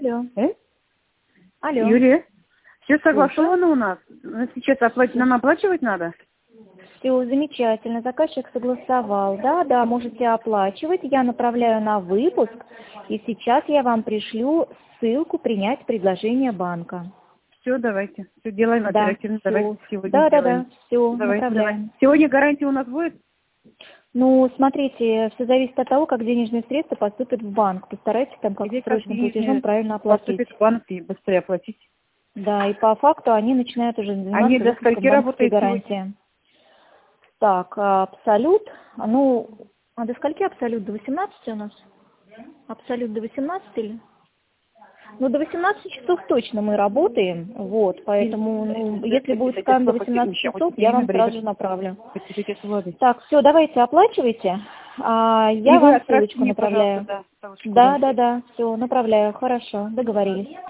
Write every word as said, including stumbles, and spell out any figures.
Алло. Э? Алло. Юрия, все согласовано у нас? Ну, сейчас оплатить, нам оплачивать надо? Все замечательно. Заказчик согласовал. Да, да, можете оплачивать. Я направляю на выпуск. И сейчас я вам пришлю ссылку принять предложение банка. Все, давайте. Все делаем Да, оперативно. всё. Давайте сегодня Да, да, сделаем. да. Все, Давайте, направляем. давайте. Сегодня гарантия у нас будет? Ну, смотрите, все зависит от того, как денежные средства поступят в банк. Постарайтесь там как Или как срочным денежные платежом правильно оплатить. поступит в банк и быстрее оплатить? Да, и по факту они начинают уже Они заниматься до выпуском скольки банковской работают гарантии. Так, а Абсолют, ну, а до скольки Абсолют? До восемнадцати у нас? Абсолют до восемнадцати или? Ну, до восемнадцати часов точно мы работаем, вот, поэтому, ну, если будет скан до восемнадцати часов, я вам сразу же направлю. Так, все, давайте оплачивайте, а я И вы вам отправьте ссылочку мне, направляю. пожалуйста, да, ссылочку, Да, да. да, да, все, направляю, хорошо, договорились.